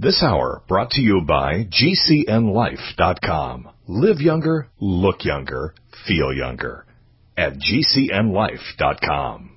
This hour brought to you by GCNLife.com. Live younger, look younger, feel younger at GCNLife.com.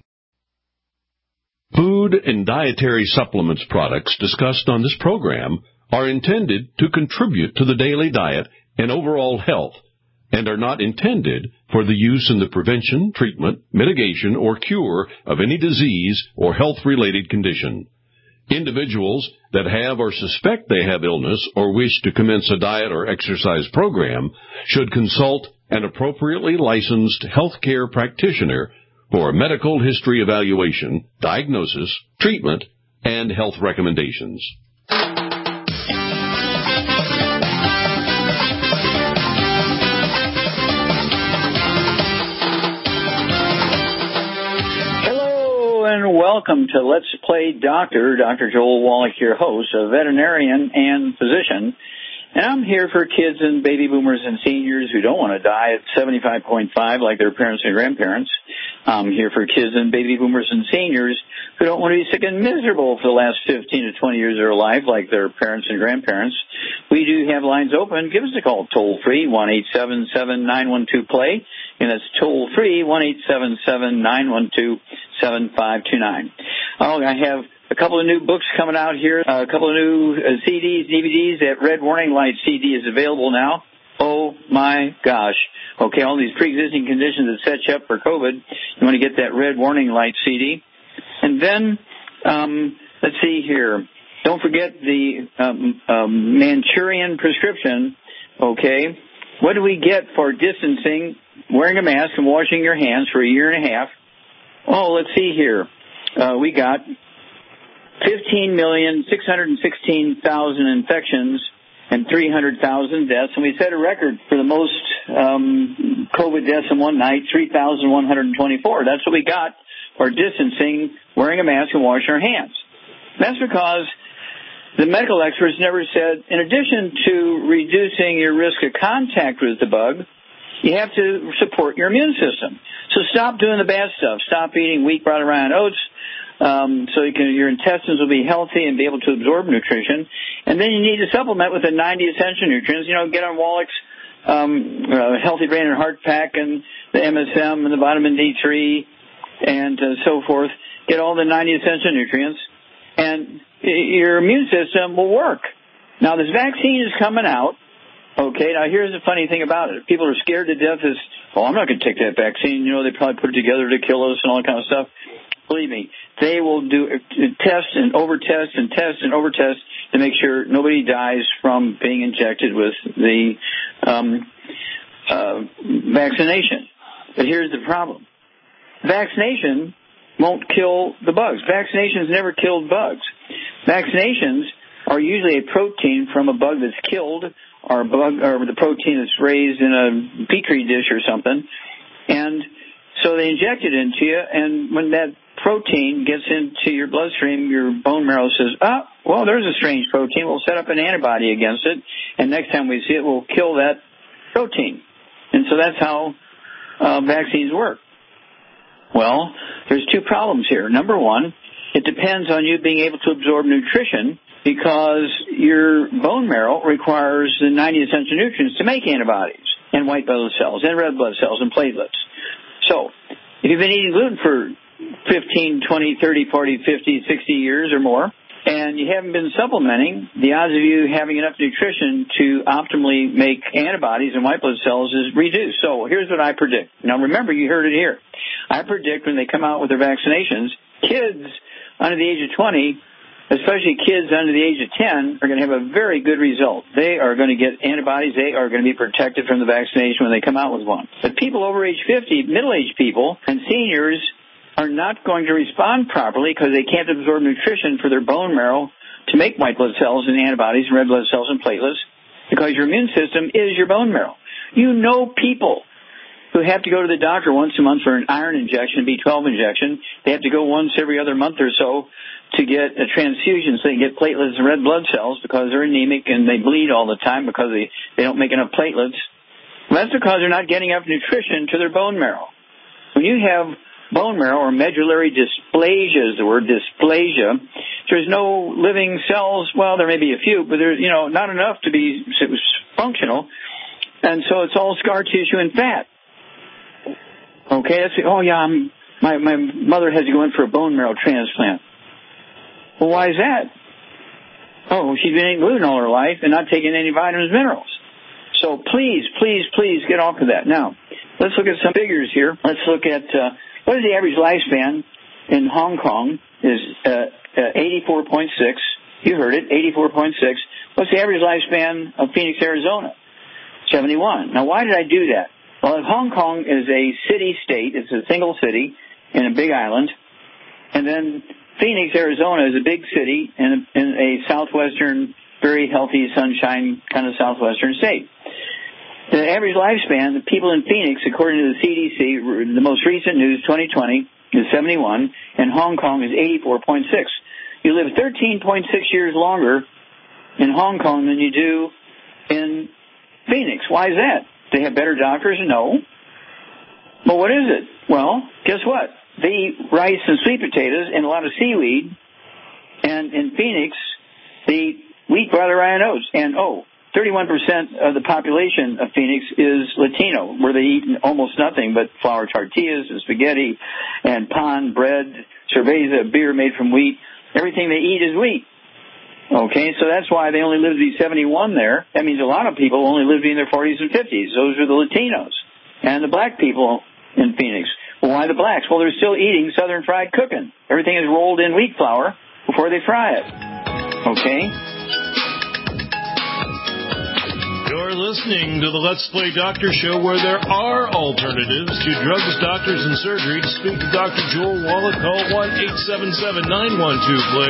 Food and dietary supplements products discussed on this program are intended to contribute to the daily diet and overall health and are not intended for the use in the prevention, treatment, mitigation, or cure of any disease or health-related condition. Individuals that have or suspect they have illness or wish to commence a diet or exercise program should consult an appropriately licensed healthcare practitioner for a medical history evaluation, diagnosis, treatment, and health recommendations. Welcome to Let's Play Doctor. Dr. Joel Wallach, your host, a veterinarian and physician. And I'm here for kids and baby boomers and seniors who don't want to die at 75.5 like their parents and grandparents. I'm here for kids and baby boomers and seniors who don't want to be sick and miserable for the last 15 to 20 years of their life like their parents and grandparents. We do have lines open. Give us a call toll-free, 1-877-912-PLAY. And that's toll-free, 1-877-912-7529. Oh, I have a couple of new books coming out here, a couple of new CDs, DVDs. That Red Warning Light CD is available now. Oh, my gosh. Okay, all these pre-existing conditions that set you up for COVID, you want to get that Red Warning Light CD. And then, let's see here. Don't forget the Manchurian prescription, okay? What do we get for distancing, wearing a mask, and washing your hands for a year and a half? Oh, let's see here. We got 15,616,000 infections and 300,000 deaths, and we set a record for the most COVID deaths in one night, 3,124. That's what we got for distancing, wearing a mask, and washing our hands. That's because the medical experts never said, in addition to reducing your risk of contact with the bug, you have to support your immune system. So stop doing the bad stuff. Stop eating wheat, brought around oats, so your intestines will be healthy and be able to absorb nutrition. And then you need to supplement with the 90 essential nutrients. You know, get on Wallach's Healthy Brain and Heart Pack and the MSM and the vitamin D3 and so forth. Get all the 90 essential nutrients, and your immune system will work. Now, this vaccine is coming out. Okay, now here's the funny thing about it. People are scared to death as, I'm not going to take that vaccine. You know, they probably put it together to kill us and all that kind of stuff. Believe me, they will do test and over-test and test and over-test to make sure nobody dies from being injected with the vaccination. But here's the problem. Vaccination won't kill the bugs. Vaccinations never killed bugs. Vaccinations are usually a protein from a bug that's killed, or the protein that's raised in a petri dish or something, and so they inject it into you, and when that protein gets into your bloodstream, your bone marrow says, there's a strange protein. We'll set up an antibody against it, and next time we see it, we'll kill that protein. And so that's how vaccines work. Well, there's two problems here. Number one, it depends on you being able to absorb nutrition because your bone marrow requires the 90 essential nutrients to make antibodies and white blood cells and red blood cells and platelets. So if you've been eating gluten for 15, 20, 30, 40, 50, 60 years or more, and you haven't been supplementing, the odds of you having enough nutrition to optimally make antibodies and white blood cells is reduced. So here's what I predict. Now remember, you heard it here. I predict when they come out with their vaccinations, kids under the age of 20, especially kids under the age of 10, are going to have a very good result. They are going to get antibodies. They are going to be protected from the vaccination when they come out with one. But people over age 50, middle-aged people, and seniors are not going to respond properly because they can't absorb nutrition for their bone marrow to make white blood cells and antibodies and red blood cells and platelets because your immune system is your bone marrow. You know people who have to go to the doctor once a month for an iron injection, B12 injection. They have to go once every other month or so to get a transfusion so they can get platelets and red blood cells because they're anemic and they bleed all the time because they don't make enough platelets. Well, that's because they're not getting enough nutrition to their bone marrow. When you have bone marrow or medullary dysplasia is the word, dysplasia. There's no living cells. Well, there may be a few, but there's, not enough to be functional. And so it's all scar tissue and fat. Okay, that's, my mother has to go in for a bone marrow transplant. Well, why is that? Oh, she's been eating gluten all her life and not taking any vitamins, minerals. So please get off of that. Now, let's look at some figures here. Let's look at what is the average lifespan in Hong Kong is 84.6. You heard it, 84.6. What's the average lifespan of Phoenix, Arizona? 71. Now, why did I do that? Well, Hong Kong is a city-state. It's a single city in a big island. And then Phoenix, Arizona is a big city in a southwestern, very healthy, sunshine kind of southwestern state. The average lifespan, the people in Phoenix, according to the CDC, the most recent news, 2020, is 71, and Hong Kong is 84.6. You live 13.6 years longer in Hong Kong than you do in Phoenix. Why is that? They have better doctors? No. But what is it? Well, guess what? They eat rice and sweet potatoes and a lot of seaweed. And in Phoenix, they eat wheat, barley, rye, and oats. And, 31% of the population of Phoenix is Latino, where they eat almost nothing but flour tortillas and spaghetti and pan, bread, cerveza, beer made from wheat. Everything they eat is wheat. Okay, so that's why they only live to be 71 there. That means a lot of people only live to be in their 40s and 50s. Those are the Latinos and the black people in Phoenix. Well, why the blacks? Well, they're still eating Southern fried cooking. Everything is rolled in wheat flour before they fry it. Okay? You're listening to the Let's Play Doctor Show, where there are alternatives to drugs, doctors, and surgery. To speak to Dr. Joel Wallach, call 1-877-912-PLAY,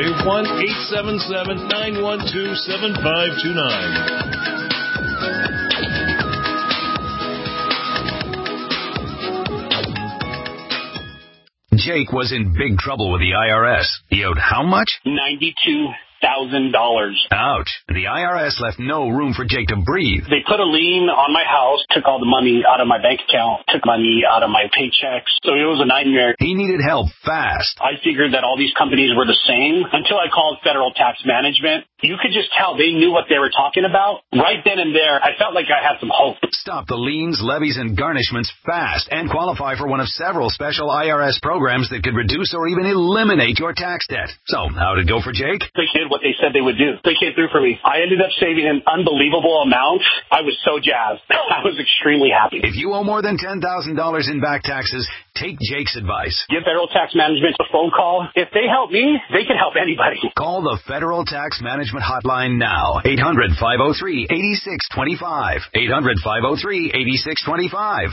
1-877-912-7529. Jake was in big trouble with the IRS. He owed how much? $92,000. Ouch. The IRS left no room for Jake to breathe. They put a lien on my house, took all the money out of my bank account, took money out of my paychecks. So it was a nightmare. He needed help fast. I figured that all these companies were the same until I called Federal Tax Management. You could just tell they knew what they were talking about. Right then and there, I felt like I had some hope. Stop the liens, levies, and garnishments fast and qualify for one of several special IRS programs that could reduce or even eliminate your tax debt. So, how did it go for Jake? They did what they said they would do. They came through for me. I ended up saving an unbelievable amount. I was so jazzed. I was extremely happy. If you owe more than $10,000 in back taxes, take Jake's advice. Give Federal Tax Management a phone call. If they help me, they can help anybody. Call the Federal Tax Management Hotline now. 800-503-8625. 800-503-8625.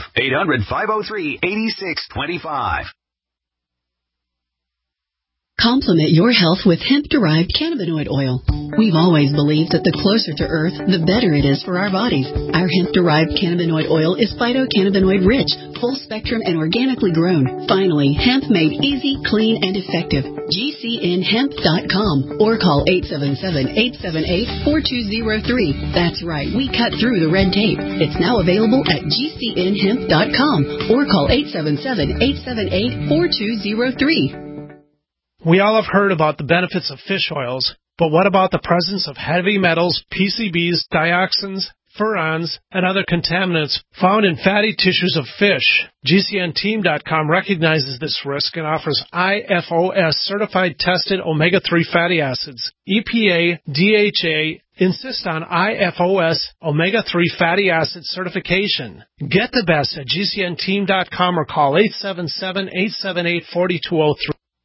800-503-8625. Complement your health with hemp-derived cannabinoid oil. We've always believed that the closer to Earth, the better it is for our bodies. Our hemp-derived cannabinoid oil is phytocannabinoid-rich, full-spectrum, and organically grown. Finally, hemp made easy, clean, and effective. GCNhemp.com or call 877-878-4203. That's right, we cut through the red tape. It's now available at GCNhemp.com or call 877-878-4203. We all have heard about the benefits of fish oils, but what about the presence of heavy metals, PCBs, dioxins, furans, and other contaminants found in fatty tissues of fish? GCNteam.com recognizes this risk and offers IFOS certified tested omega-3 fatty acids. EPA, DHA insist on IFOS omega-3 fatty acid certification. Get the best at GCNteam.com or call 877-878-4203.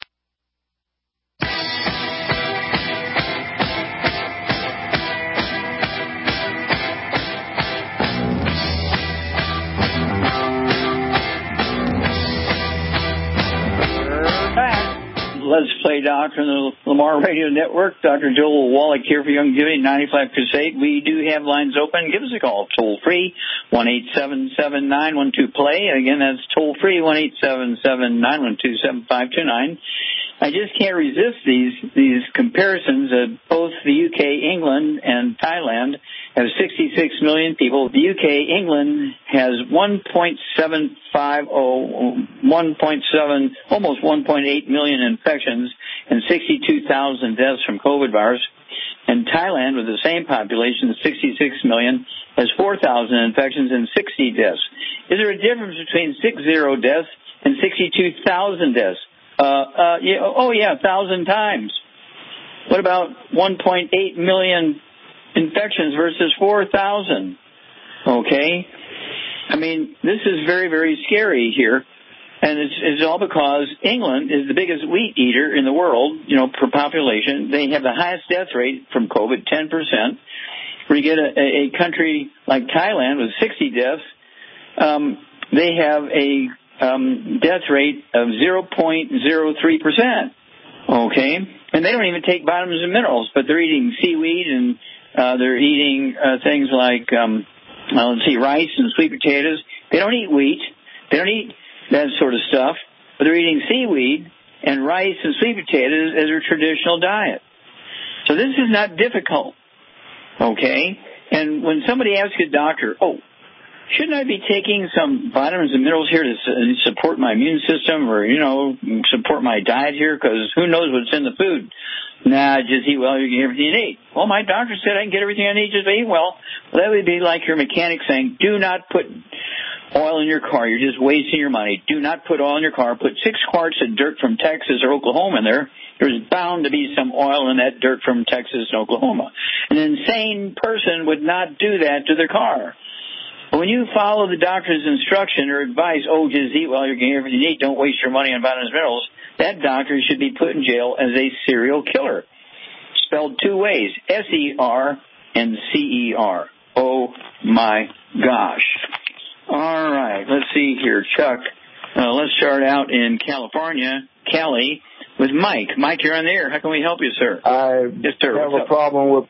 Let's Play Doctor on the Lamar Radio Network. Dr. Joel Wallach here for Young Giving, 95 Crusade. We do have lines open. Give us a call, toll-free, 1-877-912-PLAY. Again, that's toll-free, 1-877-912-7529. I just can't resist these comparisons of both the UK, England, and Thailand have 66 million people. The UK, England has almost 1.8 million infections and 62,000 deaths from COVID virus. And Thailand, with the same population, 66 million, has 4,000 infections and 60 deaths. Is there a difference between 60 deaths and 62,000 deaths? 1,000 times. What about 1.8 million infections versus 4,000? Okay. I mean, this is very, very scary here. And it's all because England is the biggest wheat eater in the world, per population. They have the highest death rate from COVID, 10%. Where you get a country like Thailand with 60 deaths, they have a death rate of 0.03%. Okay? And they don't even take vitamins and minerals, but they're eating seaweed and they're eating things like, rice and sweet potatoes. They don't eat wheat. They don't eat that sort of stuff, but they're eating seaweed and rice and sweet potatoes as their traditional diet. So this is not difficult, okay? And when somebody asks a doctor, shouldn't I be taking some vitamins and minerals here to support my immune system or, support my diet here because who knows what's in the food? Nah, just eat well, you can get everything you need. Well, my doctor said I can get everything I need just eat well. Well, that would be like your mechanic saying, do not put oil in your car. You're just wasting your money. Do not put oil in your car. Put 6 quarts of dirt from Texas or Oklahoma in there. There's bound to be some oil in that dirt from Texas and Oklahoma. An insane person would not do that to their car. But when you follow the doctor's instruction or advice, just eat well, you're getting everything you need, don't waste your money on vitamins and minerals, that doctor should be put in jail as a serial killer. Spelled 2 ways, S-E-R and C-E-R. Oh, my gosh. All right, let's see here, Chuck. Let's start out in California, Cali, with Mike. Mike, you're on the air. How can we help you, sir? Yes, sir. I have a problem with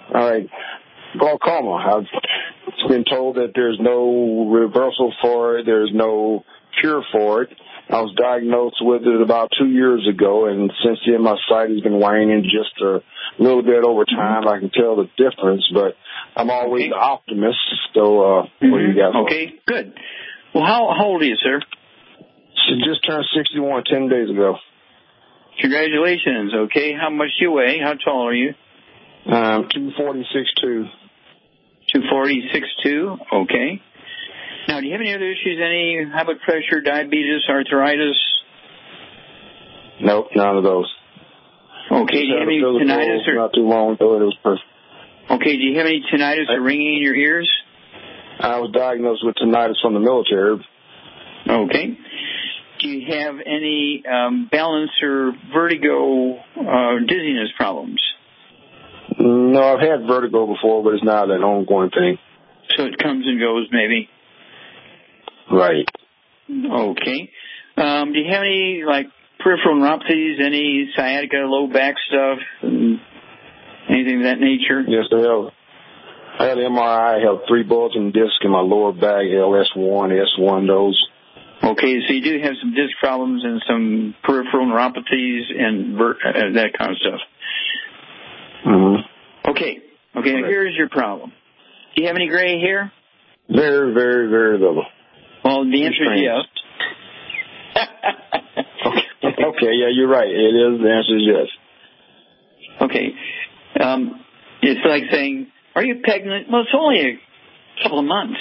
glaucoma. I've been told that there's no reversal for it. There's no cure for it. I was diagnosed with it about 2 years ago, and since then my sight has been waning just a little bit over time. I can tell the difference, but I'm always an optimist. So what do you got? Okay, good. Well, how old are you, sir? She just turned 61 10 days ago. Congratulations. Okay, how much do you weigh? How tall are you? 240, 240, 6'2". Okay. Now, do you have any other issues? Any high blood pressure, diabetes, arthritis? Nope, none of those. Okay. Do you have any tinnitus? Not too long ago, it was perfect. Okay. Do you have any tinnitus or ringing in your ears? I was diagnosed with tinnitus from the military. Okay. Do you have any balance or vertigo dizziness problems? No, I've had vertigo before, but it's not an ongoing thing. So it comes and goes, maybe? Right. Okay. Do you have any, peripheral neuropathies, any sciatica, low back stuff, anything of that nature? Yes, I have. I had an MRI. I have 3 bulging discs in my lower back, LS1, S1, those. Okay, so you do have some disc problems and some peripheral neuropathies and that kind of stuff. Mm-hmm. Okay, here's your problem. Do you have any gray hair? Very, very, very little. Well, the answer is yes. Okay, yeah, you're right. It is. The answer is yes. Okay. It's like saying, are you pregnant? Well, it's only a couple of months.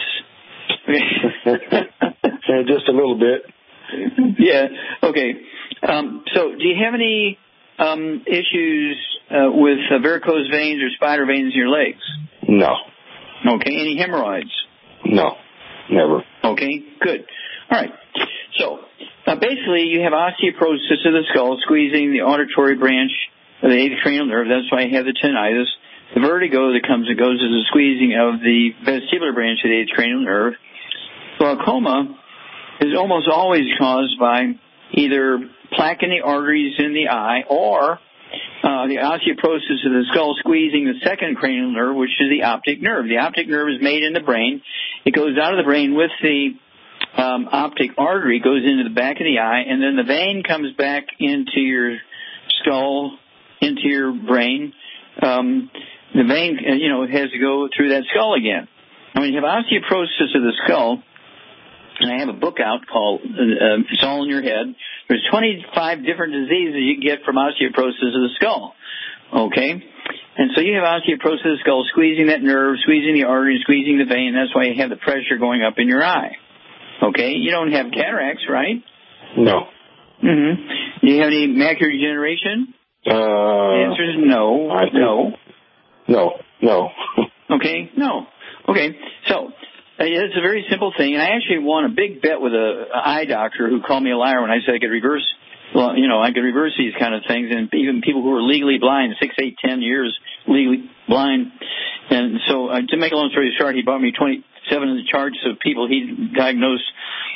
Just a little bit. Yeah, okay. So do you have any issues with varicose veins or spider veins in your legs? No. Okay. Any hemorrhoids? No, never. Okay, good. All right. So basically you have osteoporosis of the skull, squeezing the auditory branch of the 8th cranial nerve. That's why you have the tinnitus. The vertigo that comes and goes is the squeezing of the vestibular branch of the 8th cranial nerve. Glaucoma is almost always caused by either plaque in the arteries in the eye or the osteoporosis of the skull squeezing the 2nd cranial nerve, which is the optic nerve. The optic nerve is made in the brain. It goes out of the brain with the optic artery, goes into the back of the eye, and then the vein comes back into your skull, into your brain. the vein, has to go through that skull again. And when you have osteoporosis of the skull, and I have a book out called It's All in Your Head, there's 25 different diseases you get from osteoporosis of the skull. Okay? And so you have osteoporosis of the skull, squeezing that nerve, squeezing the artery, squeezing the vein. That's why you have the pressure going up in your eye. Okay? You don't have cataracts, right? No. Mm-hmm. Do you have any macular degeneration? The answer is no. No. Okay? No. Okay. So, it's a very simple thing. And I actually won a big bet with an eye doctor who called me a liar when I said I could reverse these kind of things. And even people who were legally blind, 6, 8, 10 years legally blind. And so, to make a long story short, he bought me 27 of the charts of people he diagnosed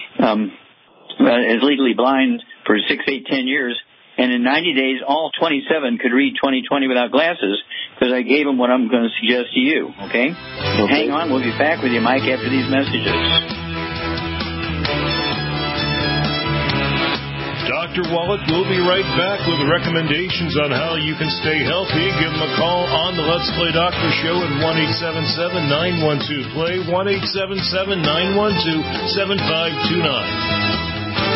as legally blind for 6, 8, 10 years. And in 90 days, all 27 could read 20/20 without glasses because I gave them what I'm going to suggest to you, okay? Hang on. We'll be back with you, Mike, after these messages. Dr. Wallach will be right back with recommendations on how you can stay healthy. Give him a call on the Let's Play Doctor Show at 1-877-912-PLAY, 1-877-912-7529.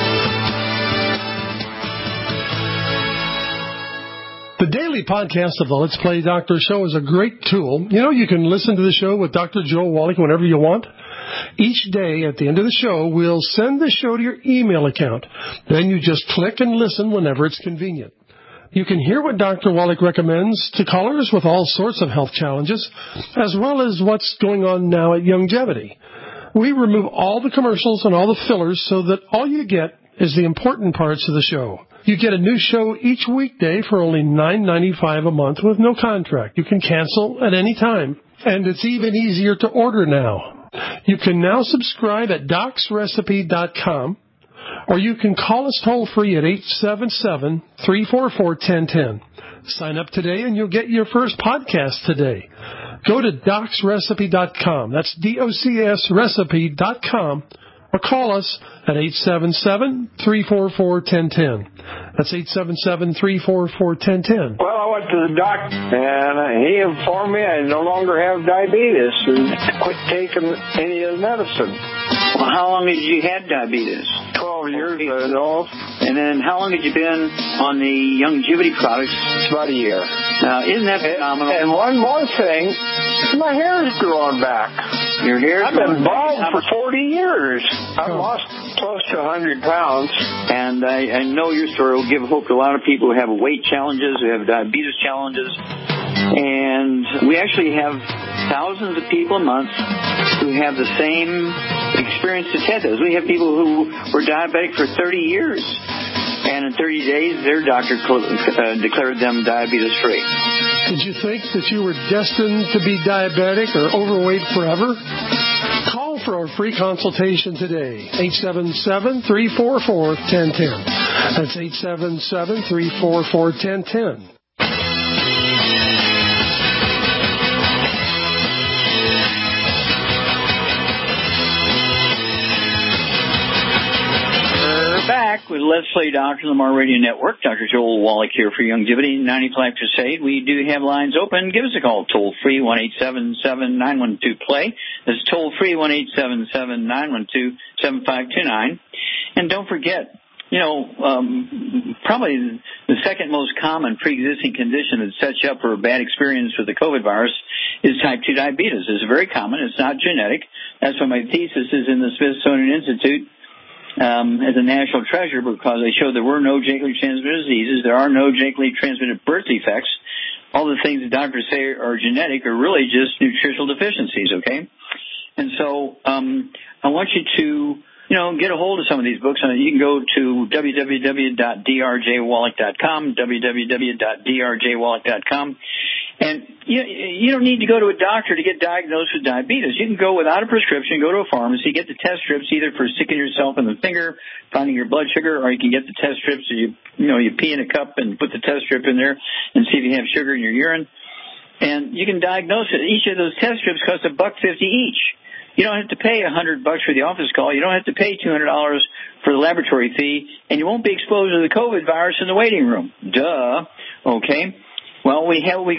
The daily podcast of the Let's Play Doctor Show is a great tool. You can listen to the show with Dr. Joel Wallach whenever you want. Each day at the end of the show, we'll send the show to your email account. Then you just click and listen whenever it's convenient. You can hear what Dr. Wallach recommends to callers with all sorts of health challenges, as well as what's going on now at Youngevity. We remove all the commercials and all the fillers so that all you get is the important parts of the show. You get a new show each weekday for only $9.95 a month with no contract. You can cancel at any time. And it's even easier to order now. You can now subscribe at docsrecipe.com, or you can call us toll-free at 877-344-1010. Sign up today and you'll get your first podcast today. Go to docsrecipe.com. That's DOCSrecipe.com. Or call us at 877-344-1010. That's 877-344-1010. Well, I went to the doctor, and he informed me I no longer have diabetes and quit taking any of the medicine. Well, how long had you had diabetes? 12 years ago. And then how long had you been on the Youngevity products? It's about a year. Now, isn't that phenomenal? And one more thing, my hair is growing back. Your hair? I've been bald for 40 years. I've lost close to 100 pounds. And I know your story will give hope to a lot of people who have weight challenges, who have diabetes challenges. And we actually have thousands of people a month who have the same experience as Ted does. We have people who were diabetic for 30 years. And in 30 days, their doctor declared them diabetes-free. Did you think that you were destined to be diabetic or overweight forever? Call for a free consultation today. 877-344-1010. That's 877-344-1010. Back with Let's Play Doctor, the Lamar Radio Network. Dr. Joel Wallach here for Youngevity 90-Plaque Crusade. We do have lines open. Give us a call, toll-free, 1-877-912-PLAY. That's toll-free, 1-877-912-7529. And don't forget, probably the second most common pre-existing condition that sets you up for a bad experience with the COVID virus is type 2 diabetes. It's very common. It's not genetic. That's why my thesis is in the Smithsonian Institute as a national treasure, because they showed there were no genetically transmitted diseases. There are no genetically transmitted birth defects. All the things that doctors say are genetic are really just nutritional deficiencies, okay? And so I want you to, get a hold of some of these books. You can go to www.drjwallach.com, www.drjwallach.com. And you don't need to go to a doctor to get diagnosed with diabetes. You can go without a prescription, go to a pharmacy, get the test strips either for sticking yourself in the finger, finding your blood sugar, or you can get the test strips so you pee in a cup and put the test strip in there and see if you have sugar in your urine. And you can diagnose it. Each of those test strips costs $1.50 each. You don't have to pay $100 for the office call. You don't have to pay $200 for the laboratory fee, and you won't be exposed to the COVID virus in the waiting room. Duh. Okay. Well, we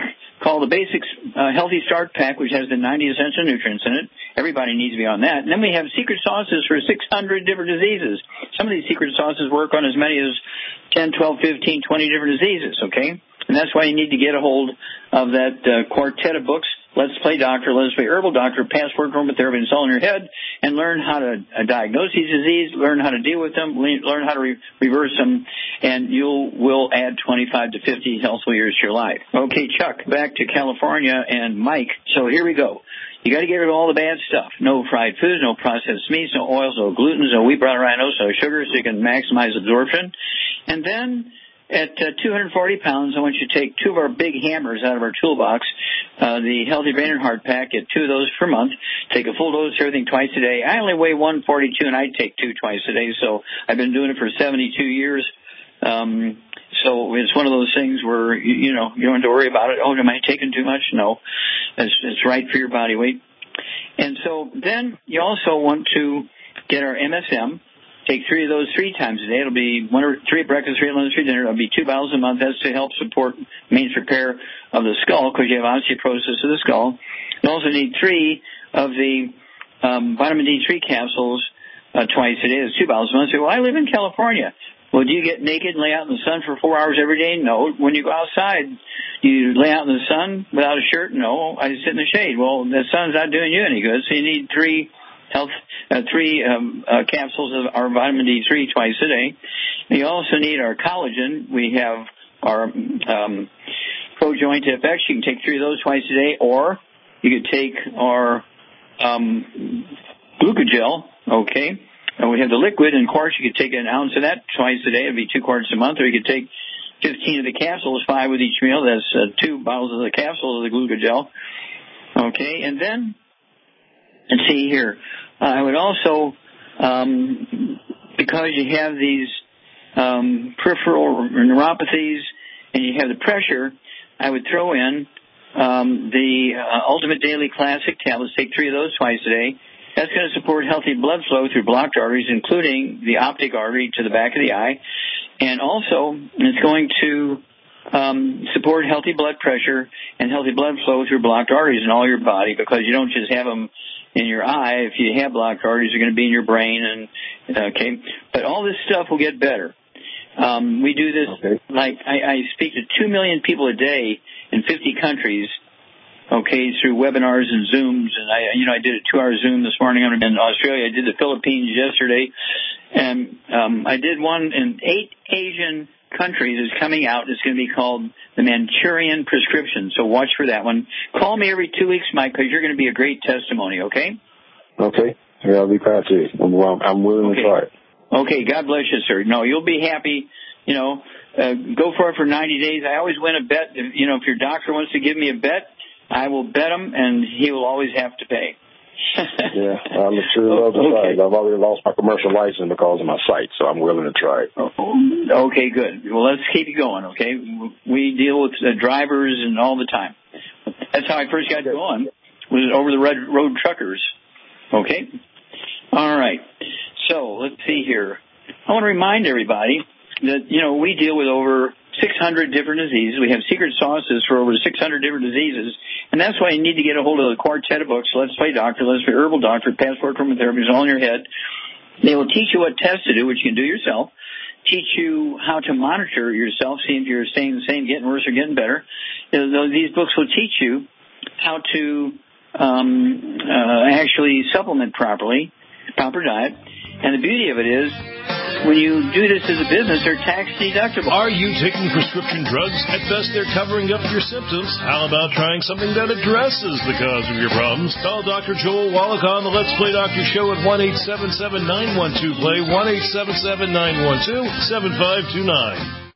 called the Basics Healthy Start Pack, which has the 90 essential nutrients in it. Everybody needs to be on that. And then we have secret sauces for 600 different diseases. Some of these secret sauces work on as many as 10, 12, 15, 20 different diseases, okay? And that's why you need to get a hold of that quartet of books, Let's Play Doctor, Let's Play Herbal Doctor, Passport Aromatherapy, and All in Your Head, and learn how to diagnose these diseases, learn how to deal with them, learn how to reverse them, and you will add 25 to 50 healthful years to your life. Okay, Chuck, back to California and Mike. So here we go. You got to get rid of all the bad stuff. No fried foods, no processed meats, no oils, no glutens, no wheat, brown rhinos, no sugar, so you can maximize absorption. And then at 240 pounds, I want you to take 2 of our big hammers out of our toolbox, the Healthy Brain and Heart Pack, get 2 of those per month. Take a full dose of everything twice a day. I only weigh 142, and I take 2 twice a day, so I've been doing it for 72 years. So it's one of those things where, you don't have to worry about it. Oh, am I taking too much? No. It's right for your body weight. And so then you also want to get our MSM. Take 3 of those 3 times a day. It'll be 3 at breakfast, 3 at lunch, 3 at dinner. It'll be 2 bottles a month. That's to help support maintenance repair of the skull because you have osteoporosis of the skull. You also need 3 of the vitamin D3 capsules twice a day. That's 2 bottles a month. So, well, I live in California. Well, do you get naked and lay out in the sun for 4 hours every day? No. When you go outside, do you lay out in the sun without a shirt? No. I sit in the shade. Well, the sun's not doing you any good, so you need 3 capsules of our vitamin D3 twice a day. You also need our collagen. We have our ProJoint FX. You can take 3 of those twice a day, or you could take our glucogel, okay? And we have the liquid, and of course you could take an ounce of that twice a day. It would be 2 quarts a month, or you could take 15 of the capsules, 5 with each meal. That's 2 bottles of the capsule of the glucogel. Okay, and then, let's see here. I would also, because you have these peripheral neuropathies and you have the pressure, I would throw in the Ultimate Daily Classic tablets. Take 3 of those twice a day. That's going to support healthy blood flow through blocked arteries, including the optic artery to the back of the eye. And also, it's going to support healthy blood pressure and healthy blood flow through blocked arteries in all your body, because you don't just have them in your eye. If you have blocked arteries, they're going to be in your brain. And okay, but all this stuff will get better. We do this, like I speak to 2 million people a day in 50 countries, okay, through webinars and Zooms. And I did a 2-hour Zoom this morning. I'm in Australia. I did the Philippines yesterday. And I did one in 8 Asian countries. It's coming out. It's going to be called the Manchurian Prescription. So watch for that one. Call me every 2 weeks, Mike, because you're going to be a great testimony, okay? Okay. Yeah, I'll be glad to. I'm willing to try it. Okay. God bless you, sir. No, you'll be happy. Go for it for 90 days. I always win a bet. If your doctor wants to give me a bet, I will bet him, and he will always have to pay. Yeah, I'm sure love to try it. I've already lost my commercial license because of my site, so I'm willing to try it. Okay, good. Well, let's keep it going, okay? We deal with drivers and all the time. That's how I first got going, was over the road truckers, okay? All right. So let's see here. I want to remind everybody that, we deal with over 600 different diseases. We have secret sauces for over 600 different diseases. And that's why you need to get a hold of the quartet of books, Let's Play Doctor, Let's Play Herbal Doctor, Passport Aromatherapy, All in Your Head. They will teach you what tests to do, which you can do yourself, teach you how to monitor yourself, see if you're staying the same, getting worse, or getting better. These books will teach you how to actually supplement properly, proper diet. And the beauty of it is, when you do this as a business, they're tax deductible. Are you taking prescription drugs? At best, they're covering up your symptoms. How about trying something that addresses the cause of your problems? Call Dr. Joel Wallach on the Let's Play Doctor Show at 1-877-912-PLAY, 1-877-912-7529.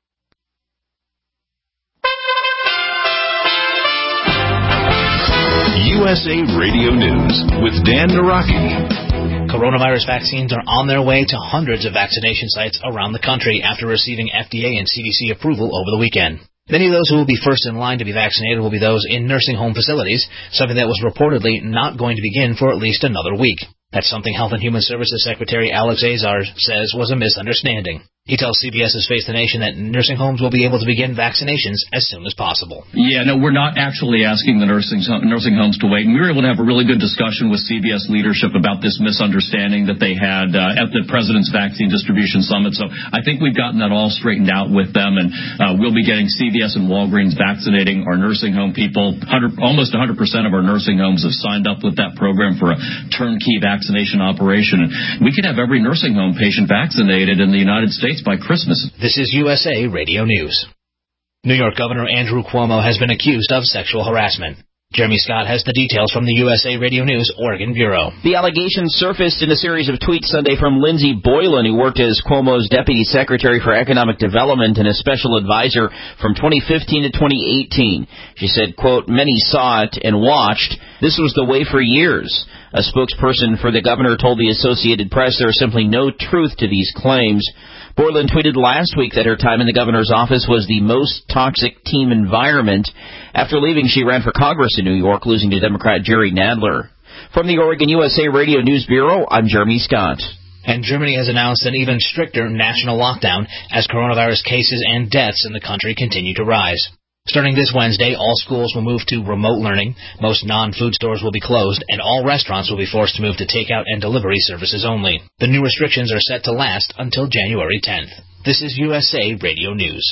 USA Radio News with Dan Naraki. Coronavirus vaccines are on their way to hundreds of vaccination sites around the country after receiving FDA and CDC approval over the weekend. Many of those who will be first in line to be vaccinated will be those in nursing home facilities, something that was reportedly not going to begin for at least another week. That's something Health and Human Services Secretary Alex Azar says was a misunderstanding. He tells CBS's Face the Nation that nursing homes will be able to begin vaccinations as soon as possible. Yeah, no, we're not actually asking the nursing homes to wait. And we were able to have a really good discussion with CBS leadership about this misunderstanding that they had at the President's Vaccine Distribution Summit. So I think we've gotten that all straightened out with them, and we'll be getting CVS and Walgreens vaccinating our nursing home people. Almost 100% of our nursing homes have signed up with that program for a turnkey vaccination operation. And we can have every nursing home patient vaccinated in the United States by Christmas. This is USA Radio News. New York Governor Andrew Cuomo has been accused of sexual harassment. Jeremy Scott has the details from the USA Radio News Oregon Bureau. The allegations surfaced in a series of tweets Sunday from Lindsey Boylan, who worked as Cuomo's Deputy Secretary for Economic Development and a special advisor from 2015 to 2018. She said, quote, "Many saw it and watched. This was the way for years." A spokesperson for the governor told the Associated Press there is simply no truth to these claims. Boylan tweeted last week that her time in the governor's office was the most toxic team environment. After leaving, she ran for Congress in New York, losing to Democrat Jerry Nadler. From the Oregon USA Radio News Bureau, I'm Jeremy Scott. And Germany has announced an even stricter national lockdown as coronavirus cases and deaths in the country continue to rise. Starting this Wednesday, all schools will move to remote learning, most non-food stores will be closed, and all restaurants will be forced to move to takeout and delivery services only. The new restrictions are set to last until January 10th. This is USA Radio News.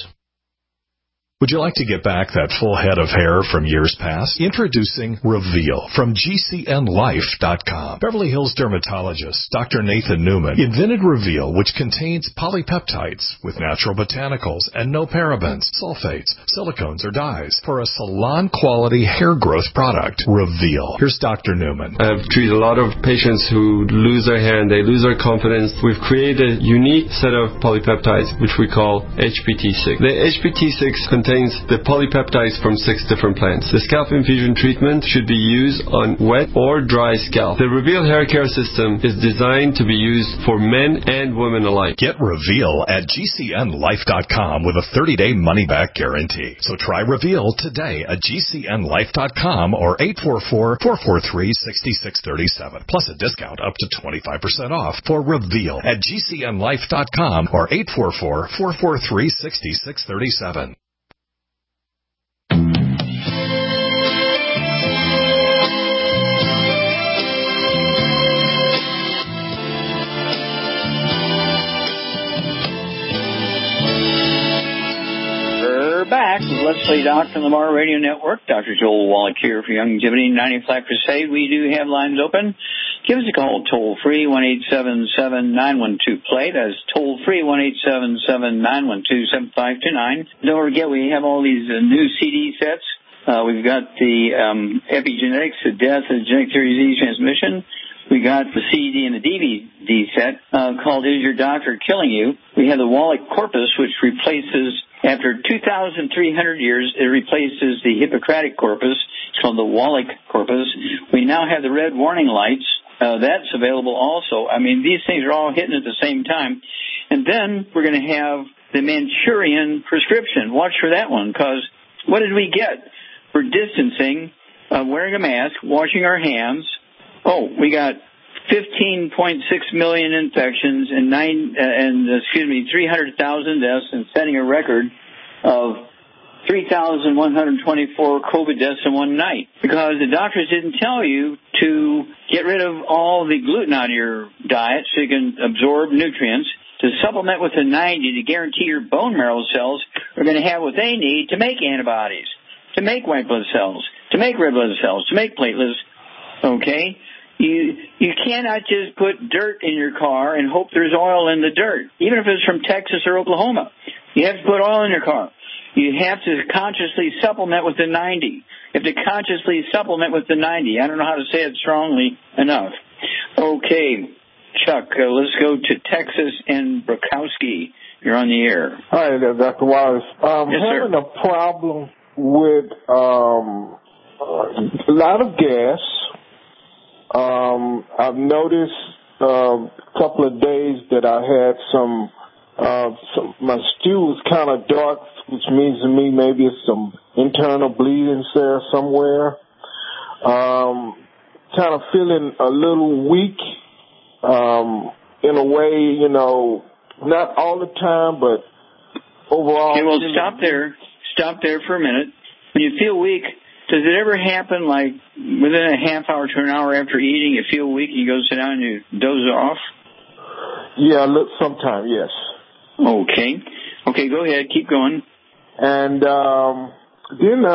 Would you like to get back that full head of hair from years past? Introducing Reveal from GCNLife.com. Beverly Hills dermatologist Dr. Nathan Newman invented Reveal, which contains polypeptides with natural botanicals and no parabens, sulfates, silicones, or dyes for a salon-quality hair growth product. Reveal. Here's Dr. Newman. I've treated a lot of patients who lose their hair and they lose their confidence. We've created a unique set of polypeptides, which we call HPT6. The HPT6 contains the polypeptides from 6 different plants. The scalp infusion treatment should be used on wet or dry scalp. The Reveal hair care system is designed to be used for men and women alike. Get Reveal at GCNLife.com with a 30-day money-back guarantee. So try Reveal today at GCNLife.com or 844-443-6637. Plus a discount up to 25% off for Reveal at GCNLife.com or 844-443-6637. Back with Let's Play Doc from the Mar Radio Network. Dr. Joel Wallach here for Youngevity 90 Flat Crusade. We do have lines open. Give us a call toll free 1-877-912-PLAY. That's toll free 1-877-912-7529. Don't forget we have all these new CD sets. We've got the epigenetics, the death of genetic theory disease transmission. We got the CD and the DVD set called Is Your Doctor Killing You? We have the Wallach Corpus, which replaces, after 2,300 years, it replaces the Hippocratic Corpus. It's called the Wallach Corpus. We now have the red warning lights. That's available also. I mean, these things are all hitting at the same time. And then we're going to have the Manchurian prescription. Watch for that one, because what did we get for distancing, wearing a mask, washing our hands? Oh, we got 15.6 million infections and 300,000 deaths, and setting a record of 3,124 COVID deaths in one night. Because the doctors didn't tell you to get rid of all the gluten out of your diet so you can absorb nutrients, to supplement with the 90 to guarantee your bone marrow cells are going to have what they need to make antibodies, to make white blood cells, to make red blood cells, to make platelets. Okay? You cannot just put dirt in your car and hope there's oil in the dirt, even if it's from Texas or Oklahoma. You have to put oil in your car. You have to consciously supplement with the 90. You have to consciously supplement with the 90. I don't know how to say it strongly enough. Okay, Chuck, let's go to Texas and Brokowski. You're on the air. Hi there, Dr. Wallace. Yes, having sir. a problem with a lot of gas. I've noticed a couple of days that I had some my stew was kind of dark, which means to me maybe it's some internal bleeding there somewhere. Kind of feeling a little weak, in a way, not all the time, but overall. Okay, well, stop there. Stop there for a minute. When you feel weak, does it ever happen, like, within a half hour to an hour after eating, you feel weak, you go sit down and you doze off? Yeah, look, sometimes, yes. Okay. Okay, go ahead. Keep going. And then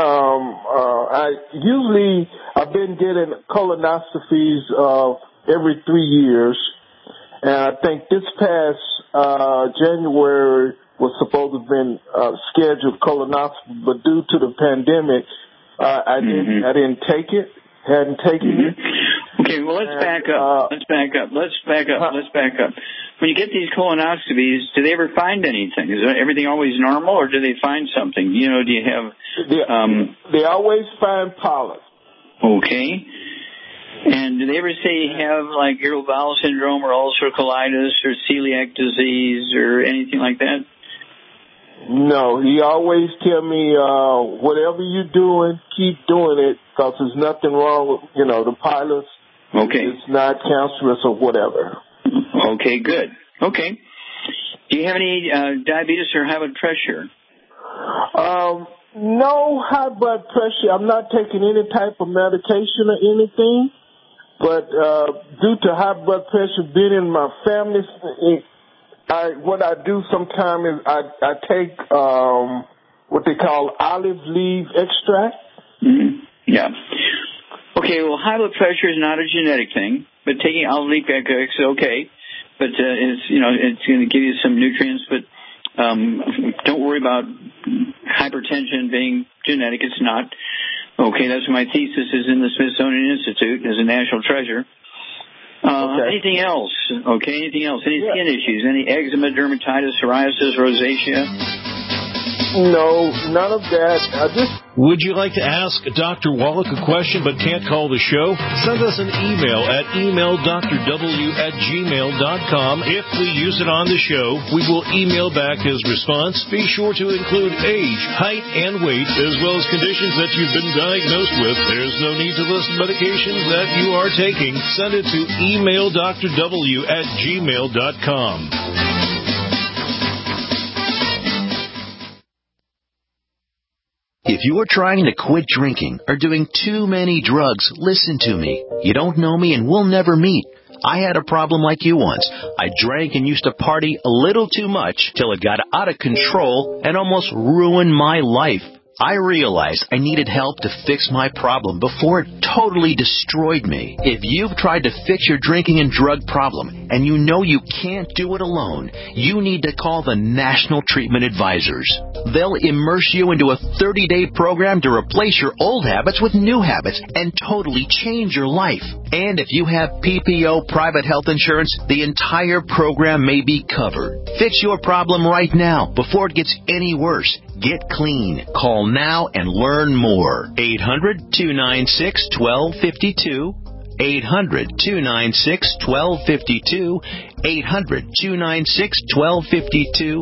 I've been getting colonoscopies every 3 years. And I think this past January was supposed to have been scheduled colonoscopy, but due to the pandemic, I didn't take it. Hadn't taken it. Okay, well, let's back up. Let's back up. When you get these colonoscopies, do they ever find anything? Is everything always normal, or do they find something? You know, do you have... They always find polyps. Okay. And do they ever say you have, like, irritable bowel syndrome or ulcerative colitis or celiac disease or anything like that? No, he always tell me, whatever you're doing, keep doing it, because there's nothing wrong with, the polyps. Okay. It's not cancerous or whatever. Okay, good. Okay. Do you have any diabetes or high blood pressure? No high blood pressure. I'm not taking any type of medication or anything. But due to high blood pressure being in my family, what I do sometimes is I take what they call olive leaf extract. Mm-hmm. Yeah. Okay, well, high blood pressure is not a genetic thing, but taking olive leaf extract is okay. But it's going to give you some nutrients. But don't worry about hypertension being genetic. It's not. Okay, that's my thesis is in the Smithsonian Institute as a national treasure. Anything else? Okay, anything else? Any skin issues? Any eczema, dermatitis, psoriasis, rosacea? No, none of that. Would you like to ask Dr. Wallach a question but can't call the show? Send us an email at emaildrw@gmail.com. If we use it on the show, we will email back his response. Be sure to include age, height, and weight, as well as conditions that you've been diagnosed with. There's no need to list medications that you are taking. Send it to emaildrw@gmail.com. If you are trying to quit drinking or doing too many drugs, listen to me. You don't know me and we'll never meet. I had a problem like you once. I drank and used to party a little too much till it got out of control and almost ruined my life. I realized I needed help to fix my problem before it totally destroyed me. If you've tried to fix your drinking and drug problem and you know you can't do it alone, you need to call the National Treatment Advisors. They'll immerse you into a 30-day program to replace your old habits with new habits and totally change your life. And if you have PPO private health insurance, the entire program may be covered. Fix your problem right now before it gets any worse. Get clean. Call now and learn more. 800-296-1252. 800-296-1252. 800-296-1252.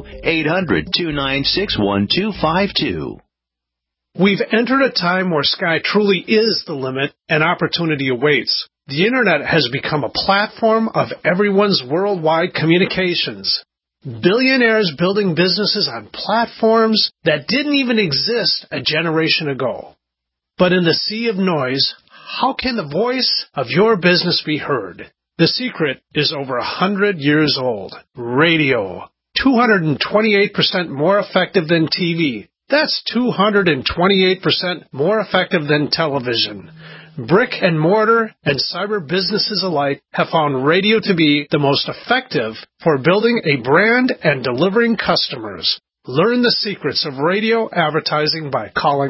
800-296-1252. We've entered a time where sky truly is the limit and opportunity awaits. The Internet has become a platform of everyone's worldwide communications. Billionaires building businesses on platforms that didn't even exist a generation ago. But in the sea of noise, how can the voice of your business be heard? The secret is over 100 years old. Radio. 228% more effective than TV. That's 228% more effective than television. Brick and mortar and cyber businesses alike have found radio to be the most effective for building a brand and delivering customers. Learn the secrets of radio advertising by calling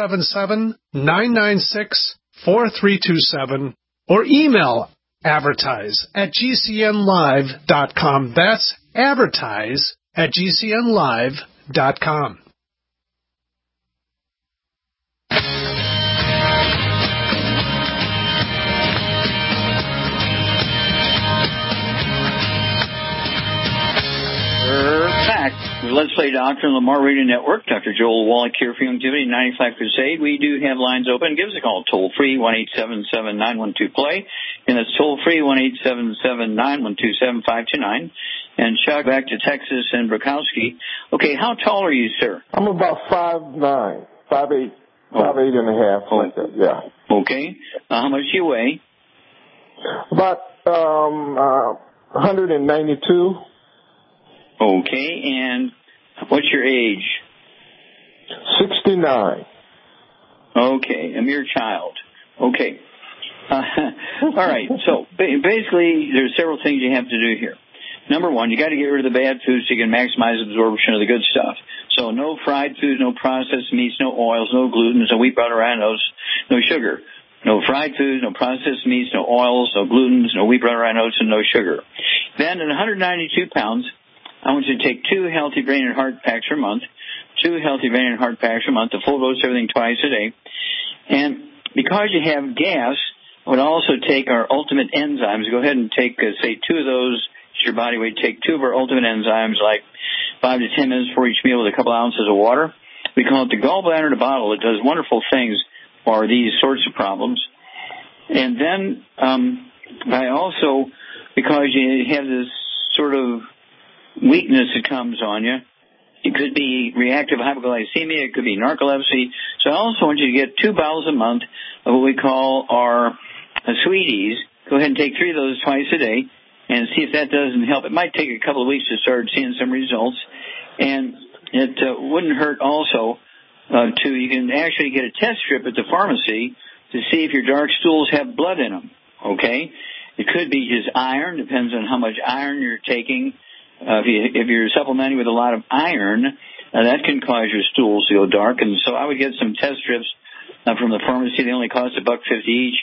877-996-4327 or email advertise@gcnlive.com. That's advertise@gcnlive.com. Back. Let's Play Doctor on the Lamar Radio Network. Dr. Joel Wallach here for Youngevity 95 Crusade. We do have lines open. Give us a call toll-free, 1-877-912-PLAY. And that's toll-free, 1-877-912-7529. And Chuck, back to Texas and Bukowski. Okay, how tall are you, sir? I'm about 5'9", 5'8", 5'8" and a half, like that, yeah. Okay. How much do you weigh? About 192. Okay, and what's your age? 69. Okay, a mere child. Okay. All right, so basically there's several things you have to do here. Number one, you got to get rid of the bad foods so you can maximize absorption of the good stuff. So no fried foods, no processed meats, no oils, no gluten, no wheat, butter, and no sugar. No fried foods, no processed meats, no oils, no gluten, no wheat, butter, and oats, and no sugar. Then at 192 pounds, I want you to take 2 healthy brain and heart packs per month, 2 healthy brain and heart packs per month, a full dose of everything twice a day. And because you have gas, I would also take our ultimate enzymes. Go ahead and take, say, 2 of those. Your body weight. Take 2 of our ultimate enzymes, like 5 to 10 minutes before each meal with a couple ounces of water. We call it the gallbladder in a bottle. It does wonderful things for these sorts of problems. And then I also, because you have this sort of weakness that comes on you, it could be reactive hypoglycemia, it could be narcolepsy. So I also want you to get 2 bottles a month of what we call our sweeties. Go ahead and take 3 of those twice a day and see if that doesn't help. It might take a couple of weeks to start seeing some results. And it wouldn't hurt also you can actually get a test strip at the pharmacy to see if your dark stools have blood in them, okay? It could be just iron, depends on how much iron you're taking. If you're supplementing with a lot of iron, that can cause your stools to go dark. And so I would get some test strips from the pharmacy. They only cost $1.50 each,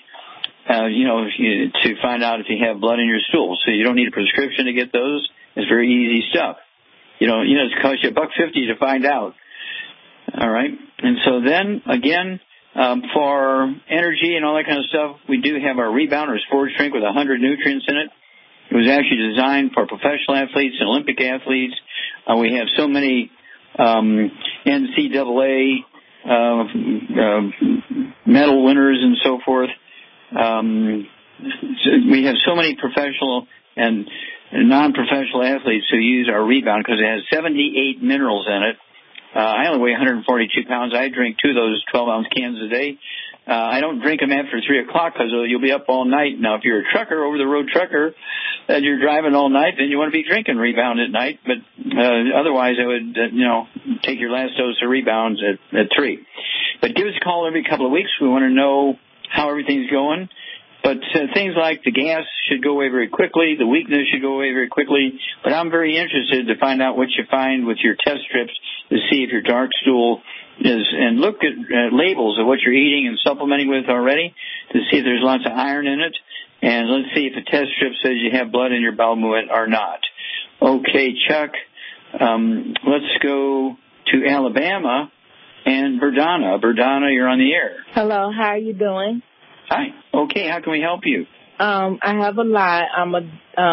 to find out if you have blood in your stools. So you don't need a prescription to get those. It's very easy stuff. It costs you $1.50 to find out. All right. And so then, again, for energy and all that kind of stuff, we do have our Rebound or sports drink with 100 nutrients in it. It was actually designed for professional athletes and Olympic athletes. We have so many NCAA medal winners and so forth. We have so many professional and non-professional athletes who use our Rebound because it has 78 minerals in it. I only weigh 142 pounds. I drink 2 of those 12-ounce cans a day. I don't drink them after 3 o'clock because you'll be up all night. Now, if you're a trucker, over-the-road trucker, and you're driving all night, then you want to be drinking Rebound at night. But otherwise, I would, take your last dose of Rebounds at 3. But give us a call every couple of weeks. We want to know how everything's going. But things like the gas should go away very quickly. The weakness should go away very quickly. But I'm very interested to find out what you find with your test strips to see if your dark stool is, and look at labels of what you're eating and supplementing with already to see if there's lots of iron in it. And let's see if a test strip says you have blood in your bowel movement or not. Okay, Chuck, let's go to Alabama and Verdana. Verdana, you're on the air. Hello, how are you doing? Hi. Okay, how can we help you? I have a lot. I'm a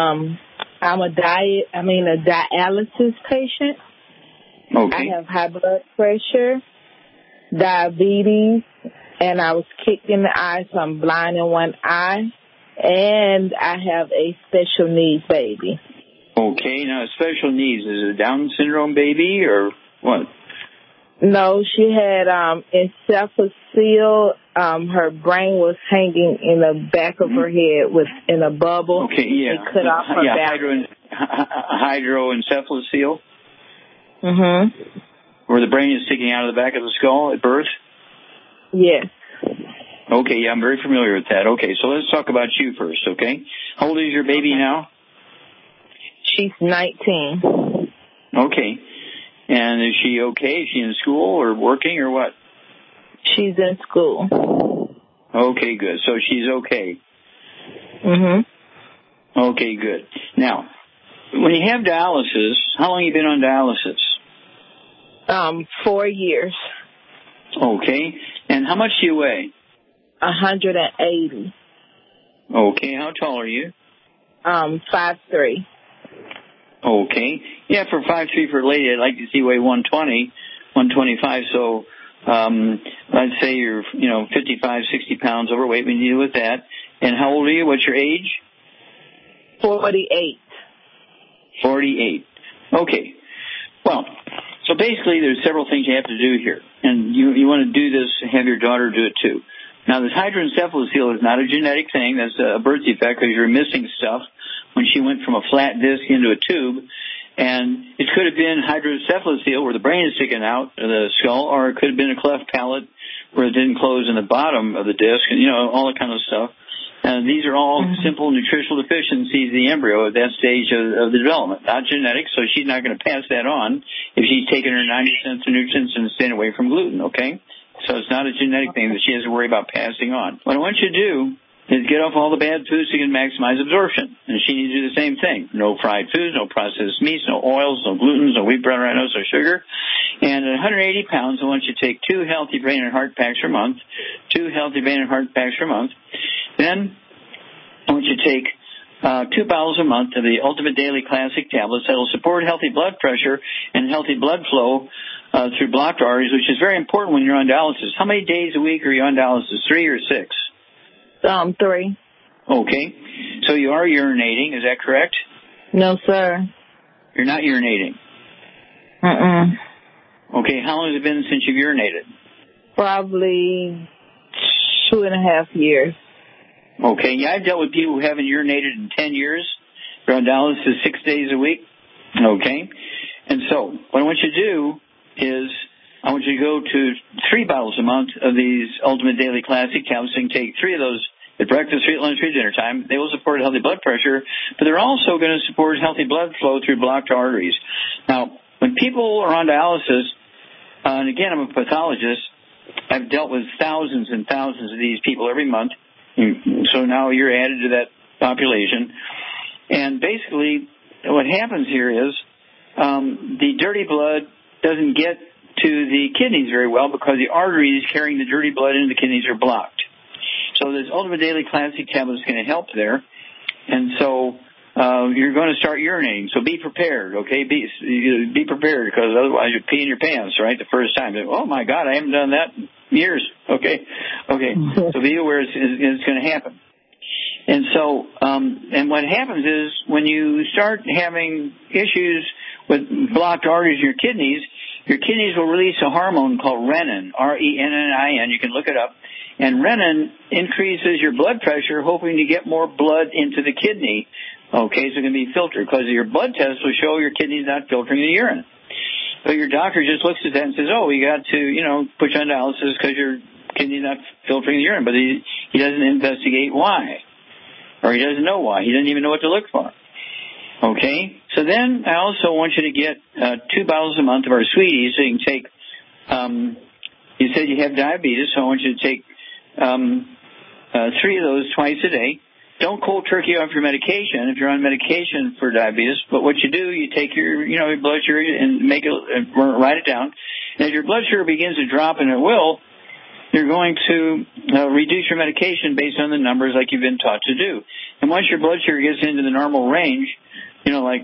dialysis patient. Okay. I have high blood pressure, diabetes, and I was kicked in the eye, so I'm blind in one eye, and I have a special needs baby. Okay, now special needs, is it a Down syndrome baby or what? No, she had encephalocele. Her brain was hanging in the back of her head in a bubble. Okay, yeah. It cut off her back. Hydroencephalocele? Mm-hmm. Where the brain is sticking out of the back of the skull at birth? Yes. Okay, yeah, I'm very familiar with that. Okay, so let's talk about you first, okay? How old is your baby now? She's 19. Okay. And is she okay? Is she in school or working or what? She's in school. Okay, good. So she's okay. Mm-hmm. Okay, good. Now, when you have dialysis, how long have you been on dialysis? 4 years. Okay. And how much do you weigh? 180. Okay. How tall are you? 5'3". Okay. Yeah, for 5'3" for a lady, I'd like to see you weigh 120, 125. So, let's say you're, 55, 60 pounds overweight. We deal with that. And how old are you? What's your age? 48. 48. Okay. Well, so basically there's several things you have to do here. And you want to do this, have your daughter do it too. Now, this hydroencephalocele is not a genetic thing. That's a birth defect because you're missing stuff when she went from a flat disc into a tube. And it could have been hydrocephalocele where the brain is sticking out of the skull, or it could have been a cleft palate where it didn't close in the bottom of the disc, and, all that kind of stuff. And these are all simple nutritional deficiencies of the embryo at that stage of the development, not genetic, so she's not going to pass that on if she's taking her 90 cents of nutrients and staying away from gluten, okay? So it's not a genetic thing that she has to worry about passing on. What I want you to do is get off all the bad foods so you can maximize absorption. And she needs to do the same thing. No fried foods, no processed meats, no oils, no glutens, no wheat, brown rice, no sugar. And at 180 pounds, I want you to take 2 healthy brain and heart packs per month. 2 healthy brain and heart packs per month. Then I want you to take 2 bottles a month of the Ultimate Daily Classic tablets that will support healthy blood pressure and healthy blood flow through blocked arteries, which is very important when you're on dialysis. How many days a week are you on dialysis, 3 or 6? 3. Okay. So you are urinating, is that correct? No, sir. You're not urinating? Okay, how long has it been since you've urinated? Probably 2.5 years. Okay, yeah, I've dealt with people who haven't urinated in 10 years. They're on dialysis 6 days a week. Okay. And so what I want you to do is I want you to go to 3 bottles a month of these Ultimate Daily Classic tablets. You can take 3 of those at breakfast, 3 at lunch, 3 at dinner time. They will support healthy blood pressure, but they're also going to support healthy blood flow through blocked arteries. Now, when people are on dialysis, and again, I'm a pathologist, I've dealt with thousands and thousands of these people every month. So now you're added to that population. And basically, what happens here is the dirty blood doesn't get to the kidneys very well because the arteries carrying the dirty blood into the kidneys are blocked. So this Ultimate Daily Classic tablet is going to help there. And so you're going to start urinating. So be prepared, okay? Be prepared because otherwise you pee in your pants, right, the first time. Oh, my God, I haven't done that in years. Okay. So be aware it's going to happen. And so, and what happens is when you start having issues with blocked arteries in your kidneys will release a hormone called renin, R-E-N-N-I-N. You can look it up. And renin increases your blood pressure, hoping to get more blood into the kidney. Okay, so it can be filtered because your blood test will show your kidneys not filtering the urine. So your doctor just looks at that and says, oh, you got to, put you on dialysis because your kidney's not filtering the urine. But he doesn't investigate why. Or he doesn't know why. He doesn't even know what to look for. Okay? So then I also want you to get 2 bottles a month of our sweeties so you can take, you said you have diabetes, so I want you to take 3 of those twice a day. Don't cold turkey off your medication if you're on medication for diabetes, but what you do, you take your blood sugar and write it down. And as your blood sugar begins to drop, and it will, you're going to reduce your medication based on the numbers like you've been taught to do. And once your blood sugar gets into the normal range, like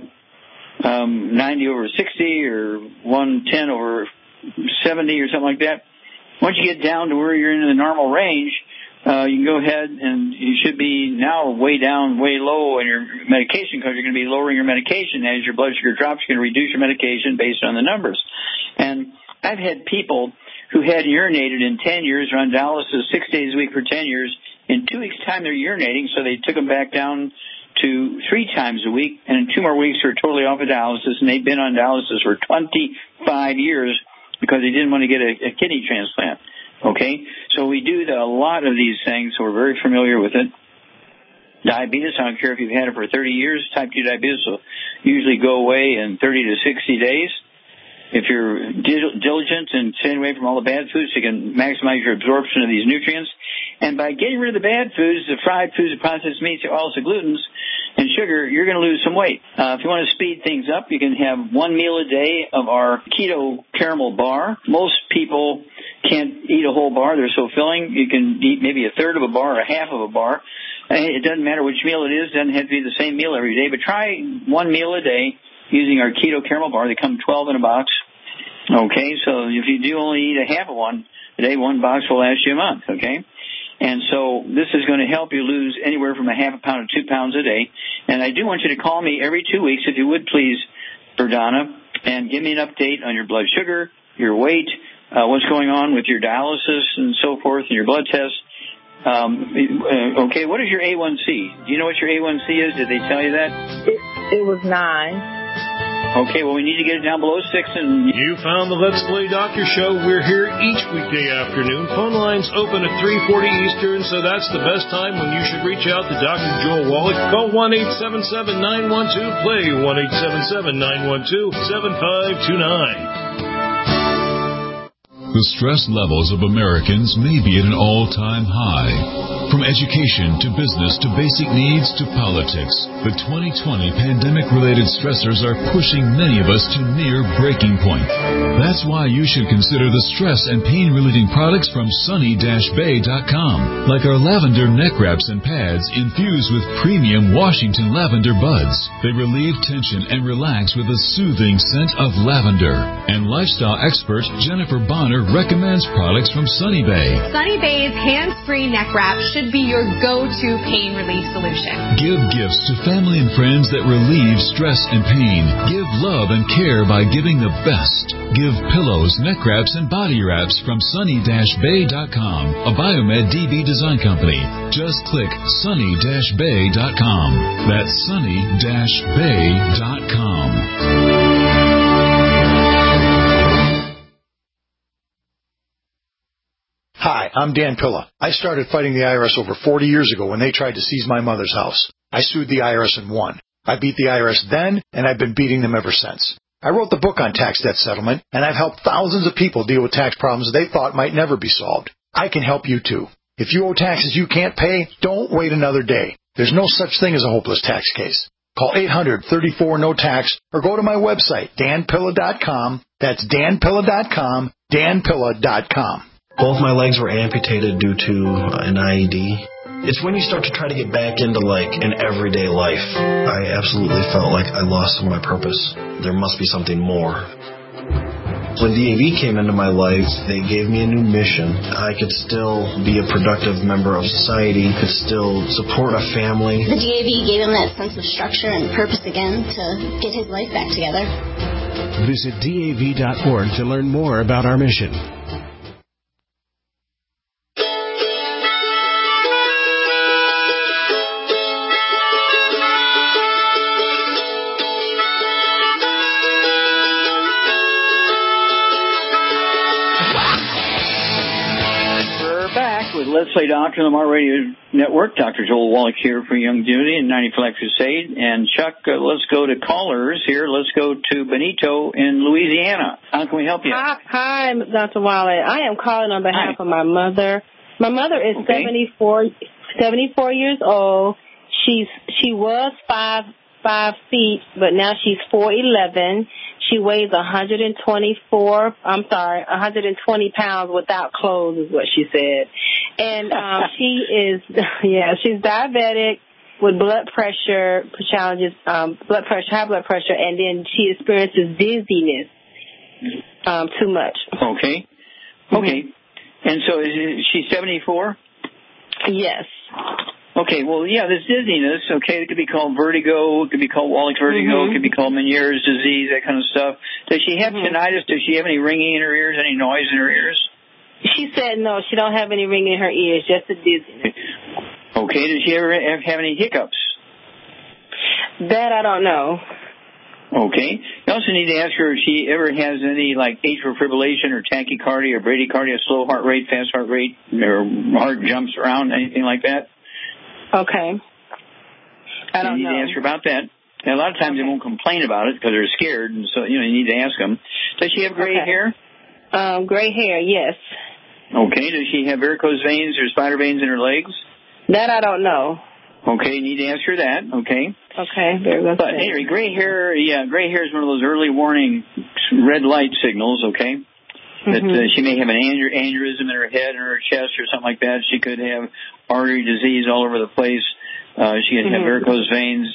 90 over 60 or 110 over 70 or something like that, once you get down to where you're in the normal range, you can go ahead and you should be now way down, way low in your medication because you're going to be lowering your medication. As your blood sugar drops, you're going to reduce your medication based on the numbers. And I've had people who had urinated in 10 years, are on dialysis 6 days a week for 10 years. In 2 weeks' time, they're urinating, so they took them back down to 3 times a week. And in 2 more weeks, they're totally off of dialysis, and they've been on dialysis for 25 years because they didn't want to get a kidney transplant. Okay? So we do a lot of these things, so we're very familiar with it. Diabetes, I don't care if you've had it for 30 years, type 2 diabetes will usually go away in 30 to 60 days. If you're diligent and staying away from all the bad foods, you can maximize your absorption of these nutrients. And by getting rid of the bad foods, the fried foods, the processed meats, the oils, the glutens, and sugar, you're going to lose some weight. If you want to speed things up, you can have 1 meal a day of our keto caramel bar. Most people can't eat a whole bar. They're so filling. You can eat maybe a third of a bar or a half of a bar. It doesn't matter which meal it is. It doesn't have to be the same meal every day. But try 1 meal a day using our keto caramel bar. They come 12 in a box. Okay, so if you do only eat a half of one a day, 1 box will last you a month, okay? And so this is going to help you lose anywhere from a half a pound to 2 pounds a day. And I do want you to call me every 2 weeks, if you would, please, Verdana, and give me an update on your blood sugar, your weight, what's going on with your dialysis and so forth, and your blood tests. Okay, what is your A1C? Do you know what your A1C is? Did they tell you that? It was 9. Okay, well, we need to get it down below 6. And you found the Let's Play Doctor Show. We're here each weekday afternoon. Phone lines open at 3:40 Eastern, so that's the best time when you should reach out to Dr. Joel Wallach. Call 1-877-912-PLAY, 1-877-912-7529. The stress levels of Americans may be at an all-time high. From education to business to basic needs to politics, the 2020 pandemic-related stressors are pushing many of us to near breaking point. That's why you should consider the stress and pain-relieving products from sunny-bay.com, like our lavender neck wraps and pads infused with premium Washington lavender buds. They relieve tension and relax with a soothing scent of lavender. And lifestyle expert Jennifer Bonner recommends products from Sunny Bay. Sunny Bay's hands-free neck wrap should be your go-to pain relief solution. Give gifts to family and friends that relieve stress and pain. Give love and care by giving the best. Give pillows, neck wraps, and body wraps from sunny-bay.com, a Biomed DB design company. Just click sunny-bay.com. That's sunny-bay.com. Hi, I'm Dan Pilla. I started fighting the IRS over 40 years ago when they tried to seize my mother's house. I sued the IRS and won. I beat the IRS then, and I've been beating them ever since. I wrote the book on tax debt settlement, and I've helped thousands of people deal with tax problems they thought might never be solved. I can help you too. If you owe taxes you can't pay, don't wait another day. There's no such thing as a hopeless tax case. Call 800-34-NO-TAX or go to my website, danpilla.com. That's danpilla.com, danpilla.com. Both my legs were amputated due to an IED. It's when you start to try to get back into, an everyday life. I absolutely felt like I lost some of my purpose. There must be something more. When DAV came into my life, they gave me a new mission. I could still be a productive member of society, could still support a family. The DAV gave him that sense of structure and purpose again to get his life back together. Visit DAV.org to learn more about our mission. Let's Play Doctor on the Lamar Radio Network. Dr. Joel Wallach here for Youngevity and 90 Flex Crusade. And Chuck, let's go to callers here. Let's go to Benito in Louisiana. How can we help you? Hi, Dr. Wallach. I am calling on behalf of my mother. My mother is 74 years old. She was 5 feet, but now she's 4'11". She weighs 120 pounds without clothes is what she said. And she's diabetic with blood pressure challenges, high blood pressure, and then she experiences dizziness too much. Okay. Okay. And so is she 74? Yes. Okay, well, yeah, this dizziness, okay, it could be called vertigo, it could be called Wallach's vertigo, it could be called Meniere's disease, that kind of stuff. Does she have tinnitus? Does she have any ringing in her ears, any noise in her ears? She said no, she don't have any ringing in her ears, just the dizziness. Okay, does she ever have any hiccups? That I don't know. Okay. You also need to ask her if she ever has any, atrial fibrillation or tachycardia or bradycardia, slow heart rate, fast heart rate, or heart jumps around, anything like that. Okay. I don't know. You need to ask her about that. And a lot of times they won't complain about it because they're scared, and so, you need to ask them. Does she have gray hair? Gray hair, yes. Okay. Does she have varicose veins or spider veins in her legs? That I don't know. Okay, you need to ask her that, okay? Okay, very good. But anyway, gray hair is one of those early warning red light signals, okay? That she may have an aneurysm in her head or her chest or something like that. She could have artery disease all over the place. She could have varicose veins.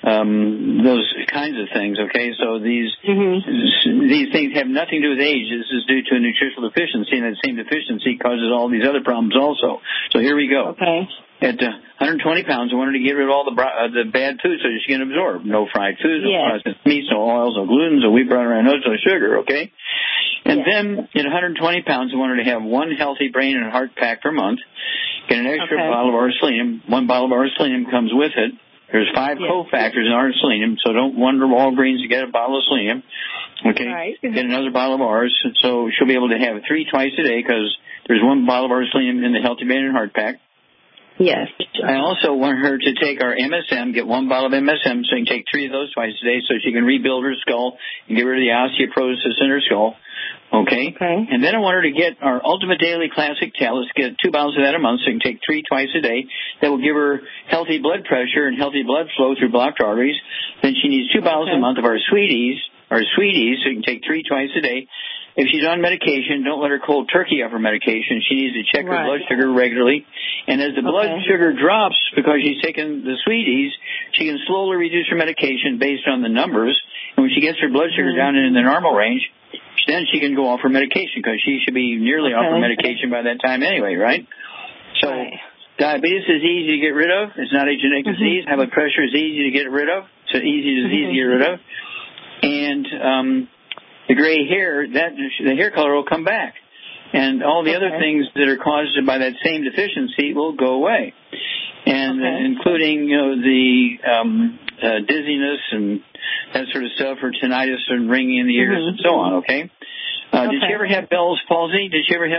those kinds of things, okay? So these things have nothing to do with age. This is due to a nutritional deficiency, and that same deficiency causes all these other problems also. So here we go. Okay. At 120 pounds, I wanted to get rid of all the bad foods so she can absorb. No fried foods, no processed meats, no oils, no gluten, no wheat, butter, no sugar, okay? And then at 120 pounds, I wanted to have one healthy brain and heart pack per month, get an extra bottle of R-Selenium. One bottle of R-Selenium comes with it. There's 5 cofactors in R-Selenium, so don't wonder Walgreens to get a bottle of selenium. Okay? Right. Get another bottle of ours, so she'll be able to have it 3 twice a day because there's 1 bottle of R-Selenium in the Healthy Brain and Heart Pack. Yes. I also want her to take our MSM, get 1 bottle of MSM, so she can take 3 of those twice a day so she can rebuild her skull and get rid of the osteoporosis in her skull. Okay? And then I want her to get our Ultimate Daily Classic Talus, get 2 bottles of that a month so she can take 3 twice a day. That will give her healthy blood pressure and healthy blood flow through blocked arteries. Then she needs 2 bottles a month of our Sweeties, so she can take 3 twice a day. If she's on medication, don't let her cold turkey off her medication. She needs to check her blood sugar regularly. And as the blood sugar drops because she's taking the Sweeties, she can slowly reduce her medication based on the numbers. And when she gets her blood sugar down in the normal range, then she can go off her medication because she should be nearly off her medication by that time anyway, right? So diabetes is easy to get rid of. It's not a genetic disease. High blood pressure is easy to get rid of. It's an easy disease to get rid of. And the gray hair, the hair color will come back. And all the other things that are caused by that same deficiency will go away. And including, the dizziness and that sort of stuff, or tinnitus and ringing in the ears and so on, okay? Did she ever have Bell's palsy?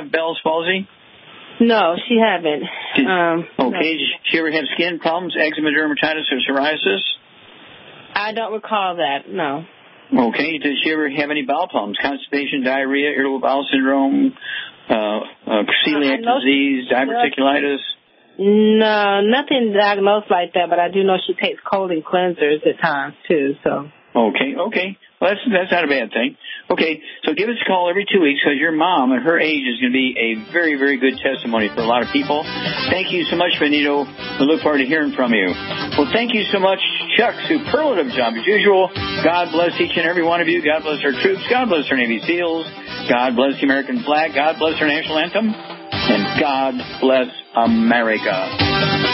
No, she haven't. No. Did she ever have skin problems, eczema, dermatitis, or psoriasis? I don't recall that, no. Okay. Did she ever have any bowel problems? Constipation, diarrhea, irritable bowel syndrome, celiac disease, diverticulitis? No, nothing diagnosed like that, but I do know she takes choline cleansers at times, too, so. Okay. Well, that's not a bad thing. Okay, so give us a call every 2 weeks because your mom at her age is going to be a very, very good testimony for a lot of people. Thank you so much, Benito. We look forward to hearing from you. Well, thank you so much, Chuck. Superlative job as usual. God bless each and every one of you. God bless our troops. God bless our Navy SEALs. God bless the American flag. God bless our national anthem. And God bless America.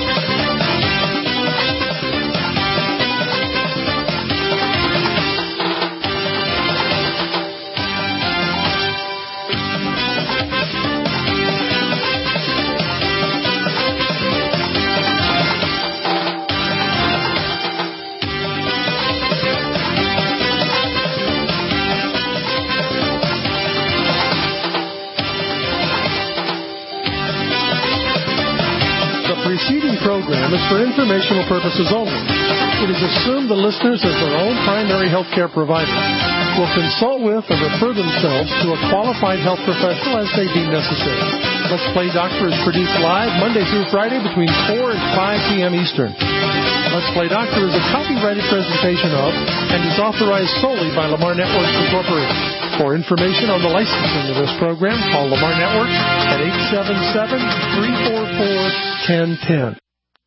Program is for informational purposes only. It is assumed the listeners, as their own primary health care provider, will consult with or refer themselves to a qualified health professional as they deem necessary. Let's Play Doctor is produced live Monday through Friday between 4 and 5 p.m. Eastern. Let's Play Doctor is a copyrighted presentation of and is authorized solely by Lamar Networks Incorporated. For information on the licensing of this program, call Lamar Networks at 877-344-1010.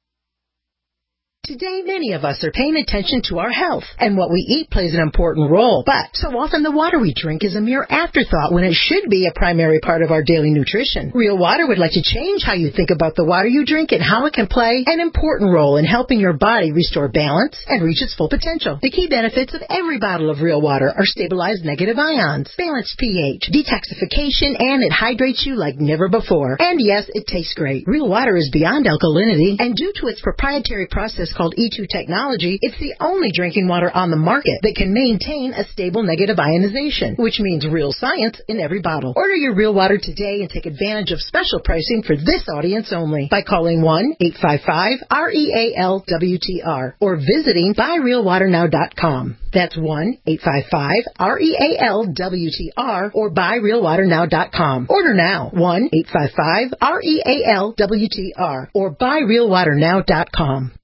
Today, many of us are paying attention to our health, and what we eat plays an important role. But so often the water we drink is a mere afterthought when it should be a primary part of our daily nutrition. Real Water would like to change how you think about the water you drink and how it can play an important role in helping your body restore balance and reach its full potential. The key benefits of every bottle of Real Water are stabilized negative ions, balanced pH, detoxification, and it hydrates you like never before. And yes, it tastes great. Real Water is beyond alkalinity, and due to its proprietary process called E2 technology, it's the only drinking water on the market that can maintain a stable negative ionization, which means real science in every bottle. Order your Real Water today and take advantage of special pricing for this audience only by calling 1-855-REAL-WTR or visiting buyrealwaternow.com. That's 1-855-REAL-WTR or buyrealwaternow.com. Order now. 1-855-REAL-WTR or buyrealwaternow.com.